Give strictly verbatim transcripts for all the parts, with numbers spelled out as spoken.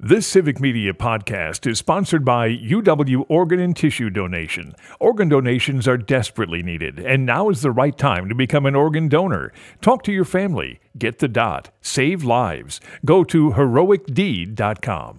This Civic Media podcast is sponsored by U W Organ and Tissue Donation. Organ donations are desperately needed, and now is the right time to become an organ donor. Talk to your family. Get the dot. Save lives. Go to heroic deed dot com.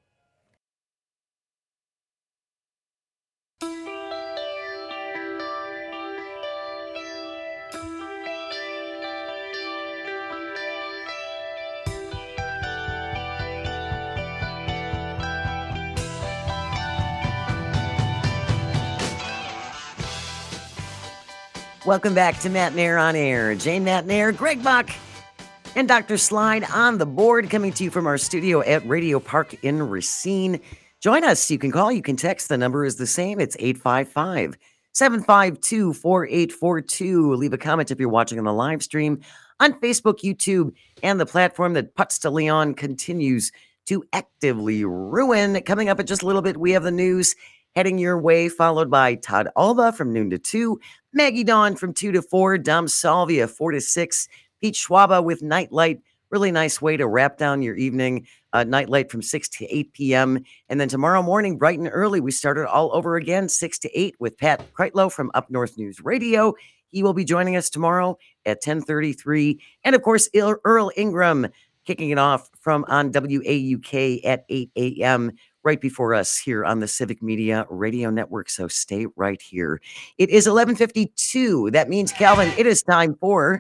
Welcome back to Matt Nair on Air. Jane Matt Nair, Greg Buck, and Doctor Slide on the board, coming to you from our studio at Radio Park in Racine. Join us. You can call, you can text. The number is the same. It's eight five five, seven five two, four eight four two. Leave a comment if you're watching on the live stream on Facebook, YouTube, and the platform that Putz de Leon continues to actively ruin. Coming up in just a little bit, we have the news heading your way, followed by Todd Alba from noon to two, Maggie Dawn from two to four, Dom Salvia four to six, Pete Schwaba with Nightlight. Really nice way to wrap down your evening. Uh, Nightlight from six to eight p.m. And then tomorrow morning, bright and early, we started all over again, six to eight with Pat Kreitlow from Up North News Radio. He will be joining us tomorrow at ten thirty-three. And of course, Earl Ingram kicking it off from on W A U K at eight a.m. right before us here on the Civic Media Radio Network, so stay right here. It is eleven fifty-two. That means, Calvin, it is time for...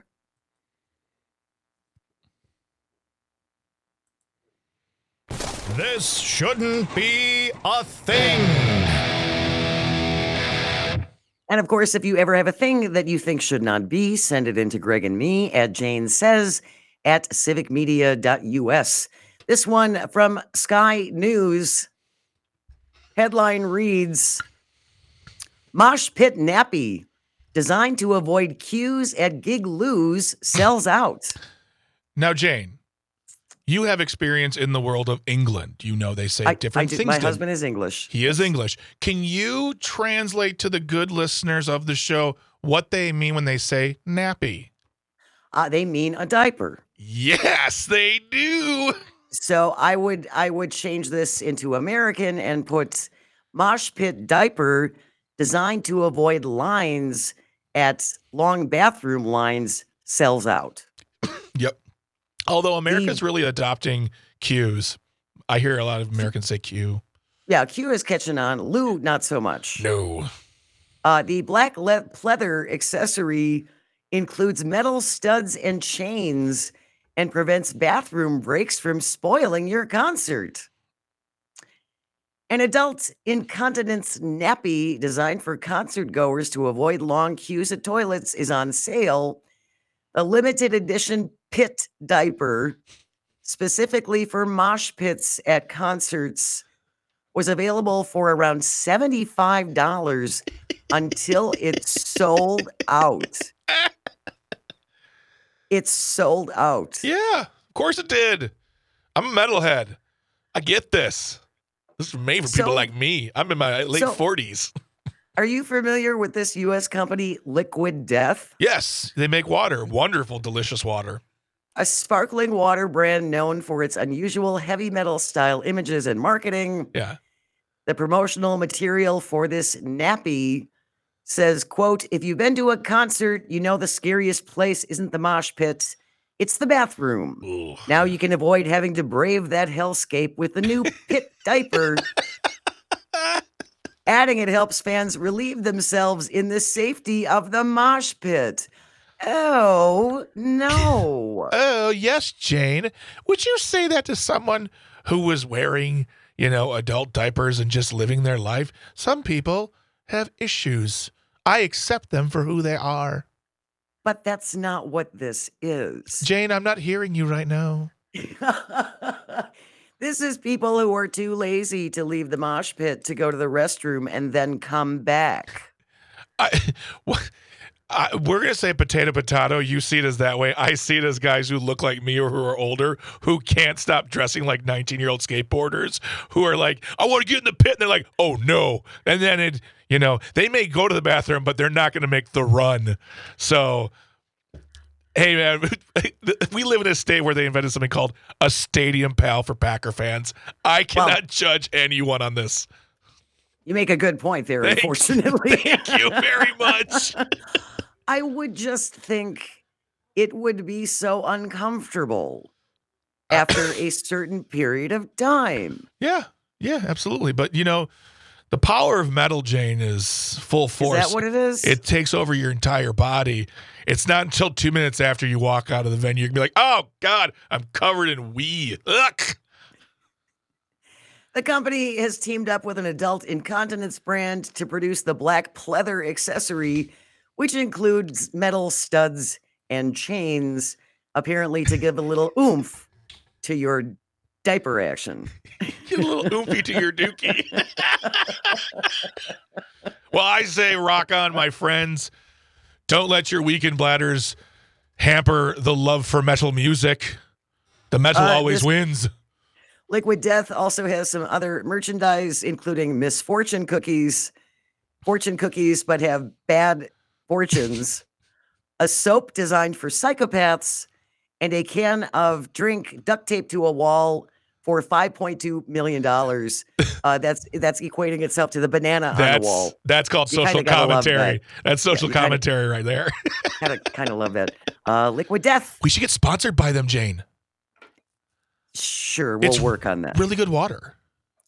This shouldn't be a thing. And of course, if you ever have a thing that you think should not be, send it in to Greg and me at Jane Says at civic media dot u s. This one from Sky News. Headline reads, Mosh Pit Nappy, designed to avoid queues at Gig Lou's, sells out. Now, Jane, you have experience in the world of England. You know they say I, different I do, things. My to, husband is English. He is English. Can you translate to the good listeners of the show what they mean when they say nappy? Uh, they mean a diaper. Yes, they do. So I would I would change this into American and put mosh pit diaper designed to avoid lines at long bathroom lines sells out. Yep. Although America's the, really adopting cues. I hear a lot of Americans say Q. Yeah, Q is catching on. Lou, not so much. No. Uh, the black le- pleather accessory includes metal studs and chains and prevents bathroom breaks from spoiling your concert. An adult incontinence nappy designed for concert goers to avoid long queues at toilets is on sale. A limited edition pit diaper, specifically for mosh pits at concerts, was available for around seventy-five dollars until it sold out. It's sold out. Yeah, of course it did. I'm a metalhead. I get this. This is made for So- people like me. I'm in my late so- forties. Are you familiar with this U S company, Liquid Death? Yes, they make water. Wonderful, delicious water. A sparkling water brand known for its unusual heavy metal style images and marketing. Yeah. The promotional material for this nappy says, quote, if you've been to a concert, you know the scariest place isn't the mosh pit, it's the bathroom. Ooh. Now you can avoid having to brave that hellscape with the new pit diaper. Adding it helps fans relieve themselves in the safety of the mosh pit. Oh, no. Oh, yes, Jane. Would you say that to someone who was wearing, you know, adult diapers and just living their life? Some people have issues. I accept them for who they are. But that's not what this is. Jane, I'm not hearing you right now. This is people who are too lazy to leave the mosh pit to go to the restroom and then come back. I, what, I, we're going to say potato, potato. You see it as that way. I see it as guys who look like me or who are older who can't stop dressing like nineteen-year-old skateboarders who are like, I want to get in the pit. And they're like, oh, no. And then, it, you know, they may go to the bathroom, but they're not going to make the run. So Hey, man, we live in a state where they invented something called a stadium pal for Packer fans. I cannot well, judge anyone on this. You make a good point there, thank, unfortunately. Thank you very much. I would just think it would be so uncomfortable after a certain period of time. Yeah, yeah, absolutely. But, you know, the power of metal, Jane, is full force. Is that what it is? It takes over your entire body. It's not until two minutes after you walk out of the venue, you can be like, oh, God, I'm covered in wee. Ugh. The company has teamed up with an adult incontinence brand to produce the black pleather accessory, which includes metal studs and chains, apparently to give a little oomph to your diaper action. Get a little oomphy to your dookie. Well, I say rock on, my friends. Don't let your weakened bladders hamper the love for metal music. The metal uh, always this- wins. Liquid Death also has some other merchandise, including Misfortune cookies, fortune cookies, but have bad fortunes, a soap designed for psychopaths, and a can of drink duct taped to a wall for five point two million dollars. Uh, that's that's equating itself to the banana that's, on the wall. That's called you social commentary. That. That's social yeah, commentary kinda, right there. kind of kind of love that. Uh, Liquid Death. We should get sponsored by them, Jane. Sure, we'll it's work on that. Really good water.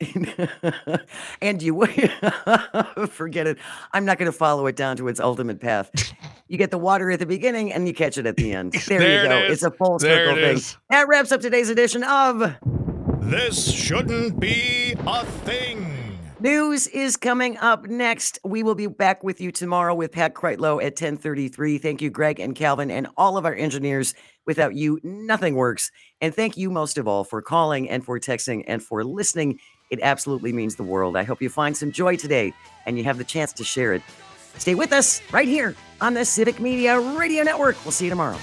And you forget it. I'm not going to follow it down to its ultimate path. You get the water at the beginning and you catch it at the end. There, there you go. It it's a full circle thing. Is. That wraps up today's edition of This Shouldn't Be a Thing. News is coming up next. We will be back with you tomorrow with Pat Kreitlow at ten thirty-three. Thank you, Greg and Calvin, and all of our engineers. Without you, nothing works. And thank you most of all for calling and for texting and for listening. It absolutely means the world. I hope you find some joy today and you have the chance to share it. Stay with us right here on the Civic Media Radio Network. We'll see you tomorrow.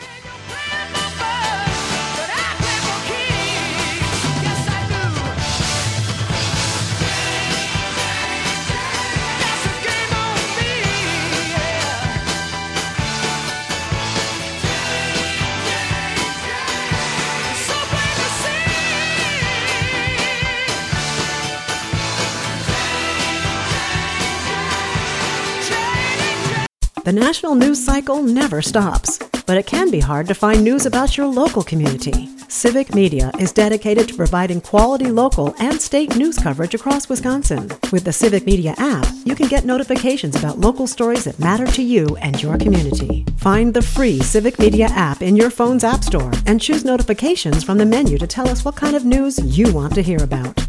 The national news cycle never stops, but it can be hard to find news about your local community. Civic Media is dedicated to providing quality local and state news coverage across Wisconsin. With the Civic Media app, you can get notifications about local stories that matter to you and your community. Find the free Civic Media app in your phone's app store and choose notifications from the menu to tell us what kind of news you want to hear about.